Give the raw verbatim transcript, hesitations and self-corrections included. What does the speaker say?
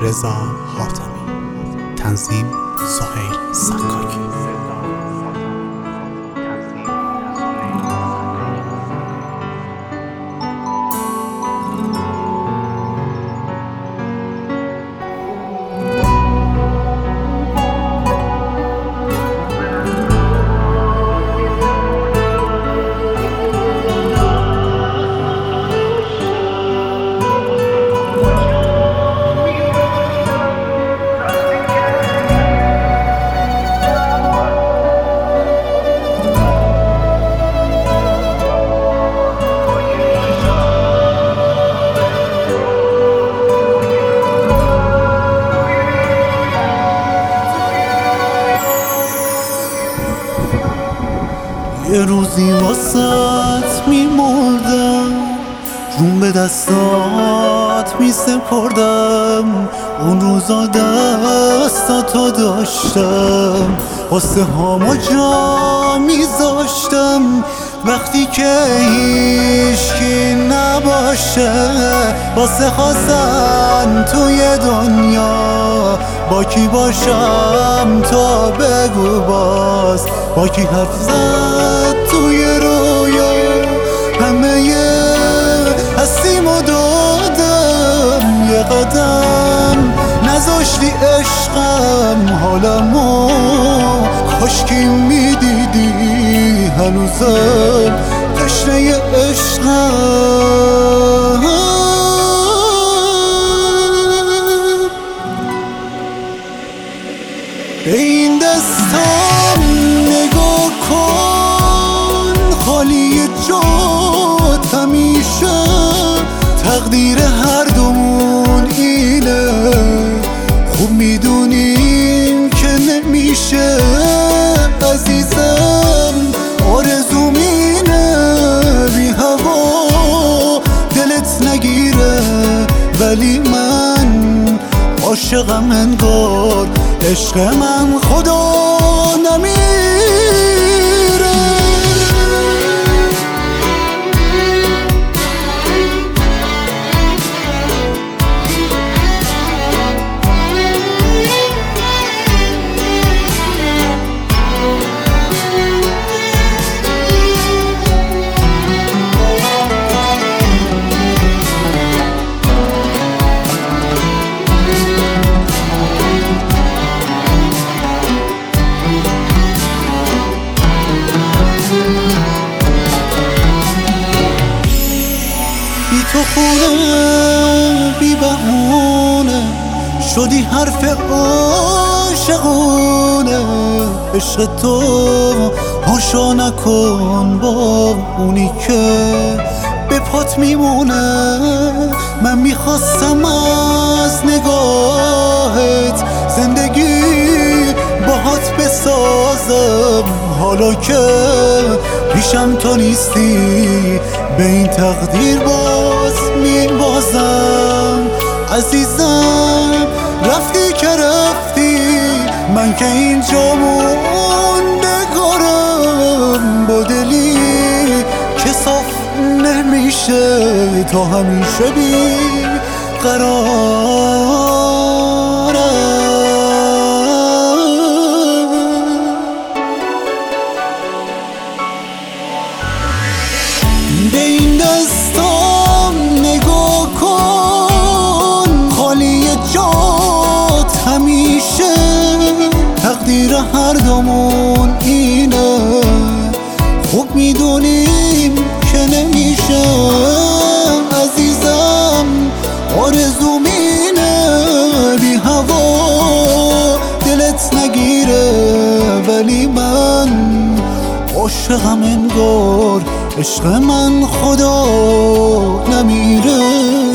رضا حاتمی. تنظیم سهیل سکاکی. یه روزی واسط میمردم، جون به دستات میسپردم. اون روزا دستاتو داشتم، واسه هامو جا میذاشتم. وقتی که هیچکی نباشه واسه خواستن توی دنیا، با کی باشم تو بگو باز، با کی حرف زد توی رویا. همه هستیمو دادم یه قدم، نذاشتی عشقم حالمو. کاشکی میدیدی هنوزم تشنه عشقم. به این دستم نگاه کن، خالی جات همیشه. تقدیر هر دومون اینه، خوب میدونیم که نمیشه. عزیزم آرزوم اینه بی هوا دلت نگیره، ولی من عاشقم انگار عشق من خدا نمیره. تو خونه بی بهونه شدی حرف عاشقونه. عشق تو هاشا نکن با اونی که به پات میمونه. من میخواستم از نگاهت زندگی باهات بسازم، حالا که پیشم تو نیستی به این تقدیر باز میبازم. عزیزم رفتی که رفتی، من که اینجا موندگارم. با دلی که صاف نمیشه تا همیشه بی قرارم. به این دستام نگاه کن، خالی جات همیشه. تقدیر هر دومون اینه، خوب میدونیم که نمیشه. عزیزم آرزوم اینه بی هوا دلت نگیره، ولی من عاشقم انگار عشق من خدا نمیره.